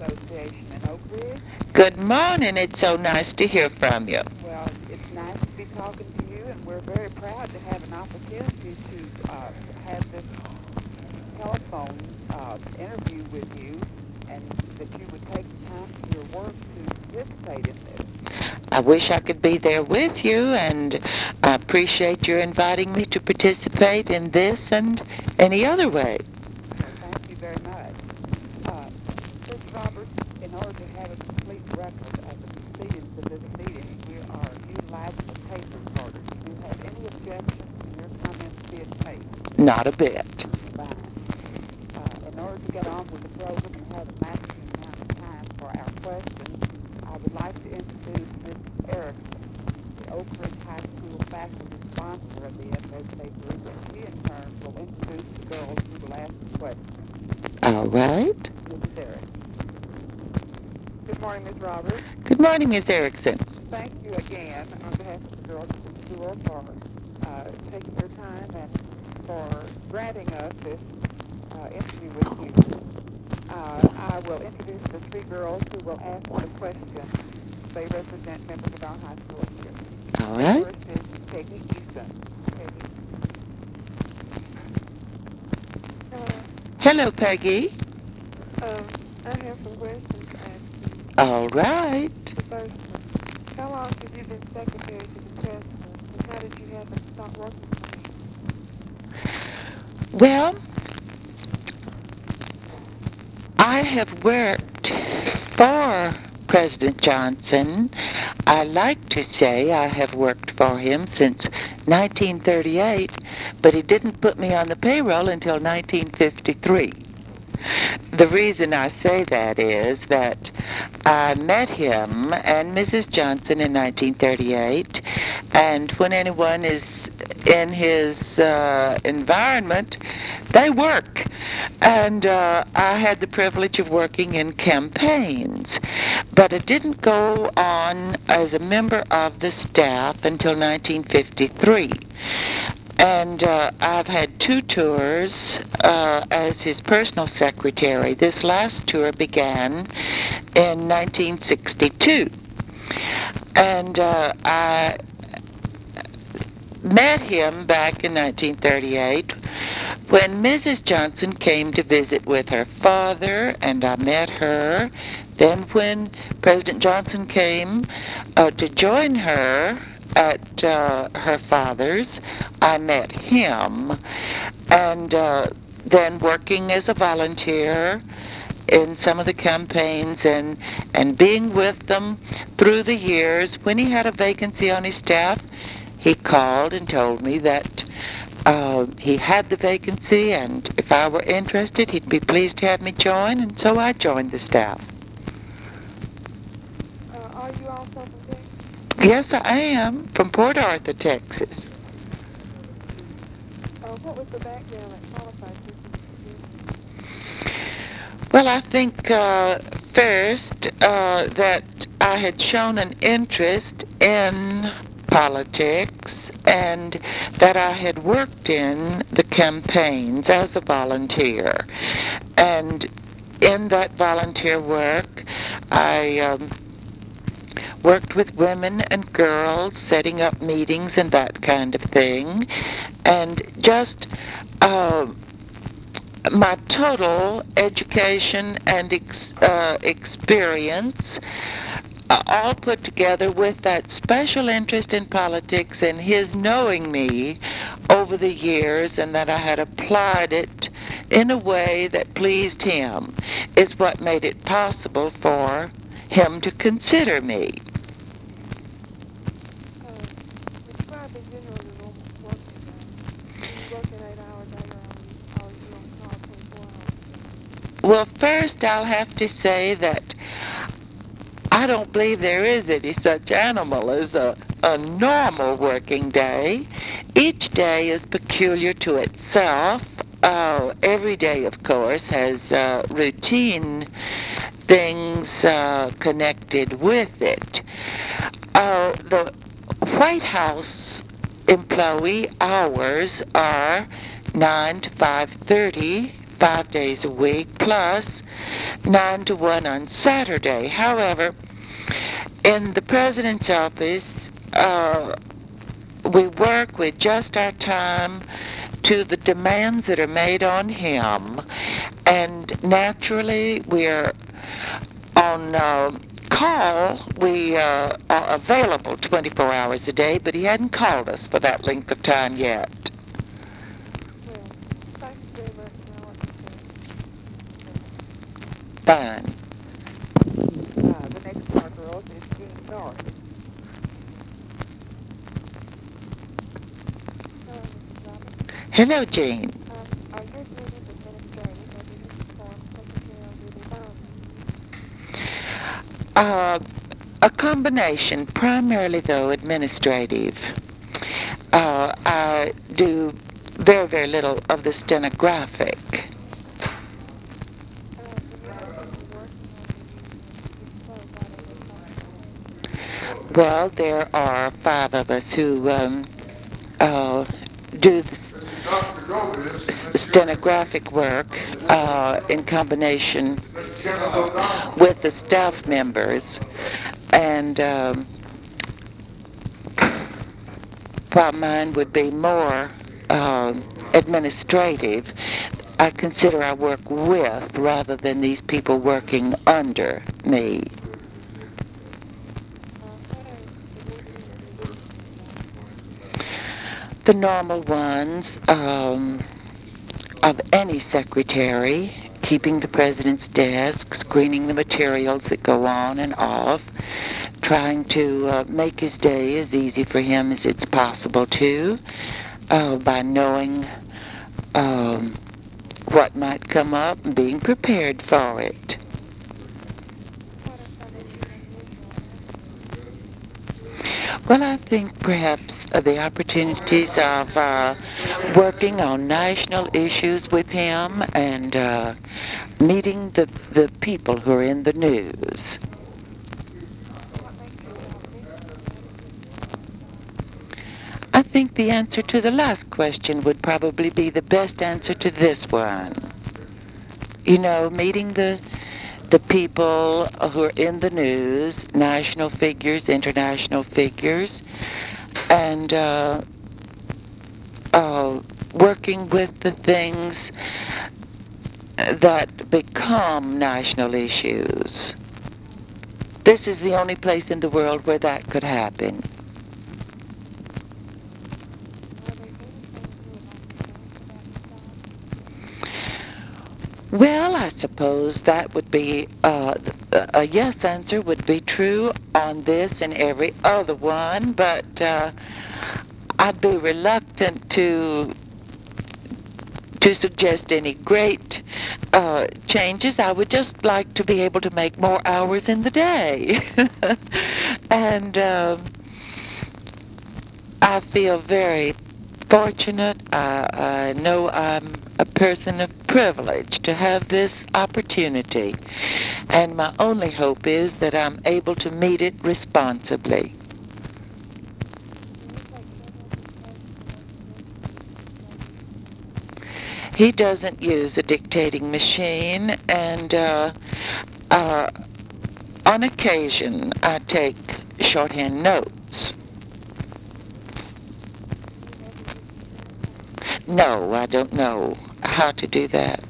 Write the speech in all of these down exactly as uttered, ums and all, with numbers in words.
Association in Oak Ridge. Good morning. It's so nice to hear from you. Well, it's nice to be talking to you, and we're very proud to have an opportunity to uh, have this telephone uh, interview with you, and that you would take the time from your work to participate in this. I wish I could be there with you, and I appreciate your inviting me to participate in this and any other way. Well, thank you very much. Uh, Mister Roberts, in order to have a complete record of the proceedings of this meeting, we are utilizing a tape recorder. Do you have any objection to your comments being taped? Not a bit. Fine. Uh, in order to get on with the program and have a maximum amount of time for our questions, I would like to introduce Miz Erickson, the Oak Ridge High School faculty sponsor of the F S A group, and she in turn will introduce the girls who will ask the questions. All right. Missus Erickson. Good morning, Miz Roberts. Good morning, Miss Erickson. Thank you again on behalf of the girls at the school for uh, taking your time and for granting us this uh, interview with you. Uh, I will introduce the three girls who will ask the questions. They represent members of our high school here. All right. First is Peggy Easton. Peggy. Hello. Hello, Peggy. Um, I have some questions to ask you. All right. The first one, how long have you been secretary to the president, and how did you happen to start working for him? Well, I have worked for President Johnson. I like to say I have worked for him since nineteen thirty-eight, but he didn't put me on the payroll until nineteen fifty-three. The reason I say that is that I met him and Missus Johnson in nineteen thirty-eight, and when anyone is in his uh, environment, they work. And uh, I had the privilege of working in campaigns, but I didn't go on as a member of the staff until nineteen fifty-three. And uh, I've had two tours uh, as his personal secretary. This last tour began in nineteen sixty-two. And uh, I met him back in nineteen thirty-eight when Missus Johnson came to visit with her father, and I met her. Then when President Johnson came uh, to join her at uh, her father's, I met him. And uh, then working as a volunteer in some of the campaigns and, and being with them through the years, when he had a vacancy on his staff, he called and told me that uh, he had the vacancy, and if I were interested, he'd be pleased to have me join, and so I joined the staff. Uh, are you also from Texas? Yes, I am, from Port Arthur, Texas. Uh, what was the background that qualified you for this position? Well, I think uh, first uh, that I had shown an interest in politics, and that I had worked in the campaigns as a volunteer. And in that volunteer work, I um, worked with women and girls, setting up meetings and that kind of thing. And just uh, my total education and ex- uh, experience uh, all put together with that special interest in politics and his knowing me over the years, and that I had applied it in a way that pleased him, is what made it possible for him to consider me. Uh, describe in general your normal working day. Do you work an eight-hour day, or are you on call twenty-four hours? Well, first I'll have to say that I don't believe there is any such animal as a, a normal working day. Each day is peculiar to itself. Uh, every day, of course, has uh, routine things uh, connected with it. Uh, the White House employee hours are nine to five thirty, five days a week, plus nine to one on Saturday. However, in the president's office, uh, we work with just our time to the demands that are made on him. And naturally, we're on uh, call. We uh, are available twenty-four hours a day, but he hadn't called us for that length of time yet. Well, thank you very much, and I'll let you Fine. Uh, the next one, girls, is Jean North. Hello, Missus Robert. Hello, Jean. Um, are your duties administrative, or do you perform secretarial duties only? Uh, a combination, primarily though administrative. Uh, I do very, very little of the stenographic. Uh, do you have people working, or do you dispose out of your company? Well, there are five of us who um, uh, do the stenographic work uh, in combination with the staff members. And um, while mine would be more uh, administrative, I consider I work with rather than these people working under me. The normal ones um, of any secretary, keeping the president's desk, screening the materials that go on and off, trying to uh, make his day as easy for him as it's possible to, uh, by knowing um, what might come up and being prepared for it. Well, I think perhaps uh, the opportunities of uh, working on national issues with him and uh, meeting the, the people who are in the news. I think the answer to the last question would probably be the best answer to this one. You know, meeting the the people who are in the news, national figures, international figures, and uh, uh, working with the things that become national issues. This is the only place in the world where that could happen. Well, I suppose that would be, uh, a yes answer would be true on this and every other one, but uh, I'd be reluctant to to suggest any great uh, changes. I would just like to be able to make more hours in the day. and uh, I feel very fortunate. I, I know I'm a person of privilege to have this opportunity, and my only hope is that I'm able to meet it responsibly. He doesn't use a dictating machine, and uh, uh, on occasion I take shorthand notes. No, I don't know how to do that.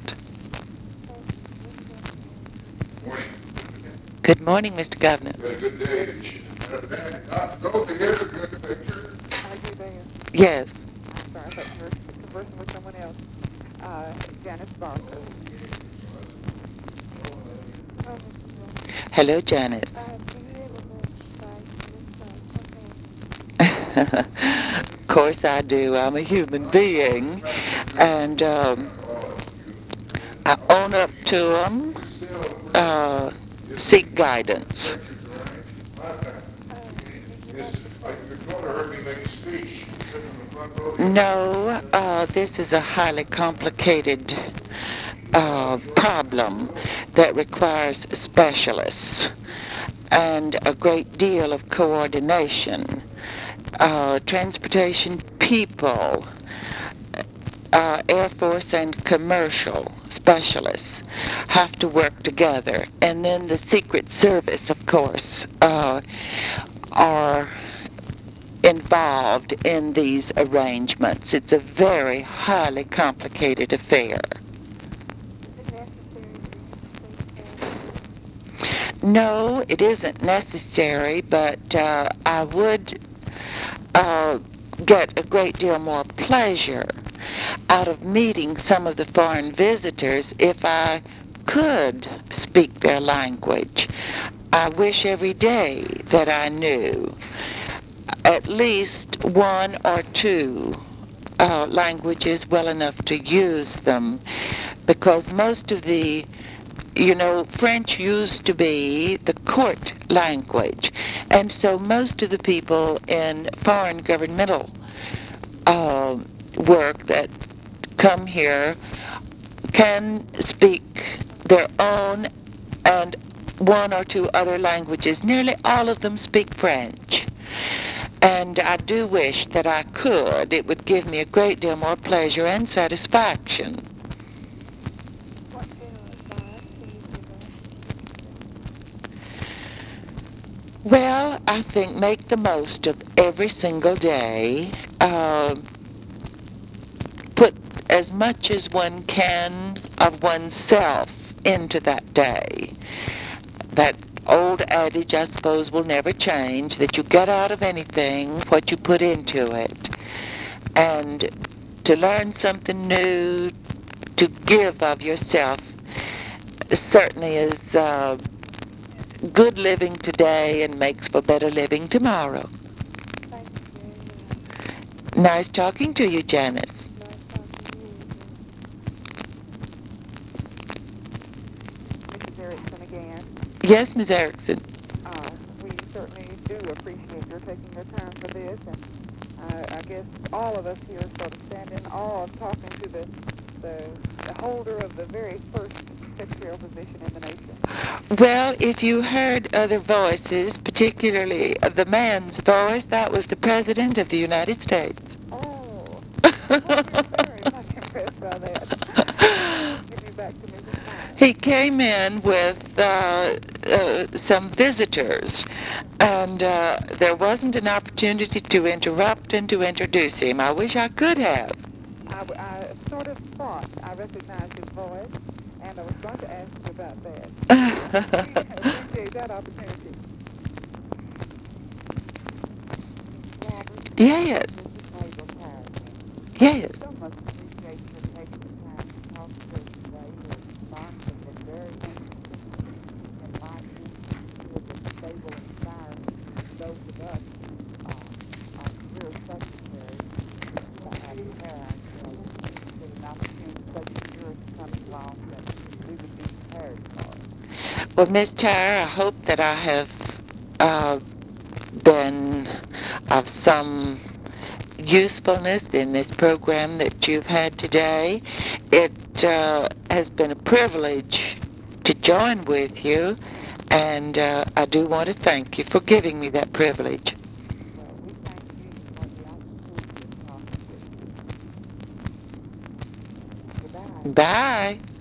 Morning. Good morning, Mister Governor. Had a good day, didn't you? Not go together, good picture. Are you there? Yes. I'm sorry, I thought you were conversing with someone else. Uh, Janice Barker. Hello, Janet. Of course I do. I'm a human being, and um, I own up to them, uh, seek guidance. No, uh, this is a highly complicated uh, problem that requires specialists and a great deal of coordination. Uh, transportation people uh, Air Force and commercial specialists have to work together. And then the Secret Service, of course, uh, are involved in these arrangements. It's a very highly complicated affair. Is it necessary for you to take that? No, it isn't necessary, but uh, I would uh, get a great deal more pleasure out of meeting some of the foreign visitors if I could speak their language. I wish every day that I knew at least one or two uh, languages well enough to use them, because most of the you know, French used to be the court language, and so most of the people in foreign governmental uh, work that come here can speak their own and one or two other languages. Nearly all of them speak French. And I do wish that I could. It would give me a great deal more pleasure and satisfaction. What general advice can you give us? Well, I think make the most of every single day. Uh, put as much as one can of oneself into that day. That old adage, I suppose, will never change, that you get out of anything what you put into it. And to learn something new, to give of yourself, certainly is uh, good living today and makes for better living tomorrow. Thank you very much. Nice talking to you, Janice. Nice talking to you. Missus Erickson again. Yes, Miss Erickson. Uh, we certainly do appreciate your taking the time for this, and uh, I guess all of us here sort of stand in awe of talking to the, the, the holder of the very first secretarial position in the nation. Well, if you heard other voices, particularly the man's voice, that was the President of the United States. Oh, well, I'm very much impressed by that. Give you back to Missus Myers. He came in with uh, uh, some visitors, and uh, there wasn't an opportunity to interrupt and to introduce him. I wish I could have. I, I sort of thought I recognized his voice, and I was going to ask you about that. I appreciate that opportunity. Robert, Yes, this is Mabel Harrison. yes. So much appreciate you taking the time to talk to us today. Your response has been very interesting, enlightening, good and stable and inspiring to those of us who uh, are career secretaries to have prepared. So, get an opportunity such as yours to come along that we would be prepared for. Well, Miss Tara, I hope that I have uh, been of some usefulness in this program that you've had today. It uh, has been a privilege to join with you, and uh, I do want to thank you for giving me that privilege. Well, we thank you for the opportunity to talk with you. Goodbye. Bye.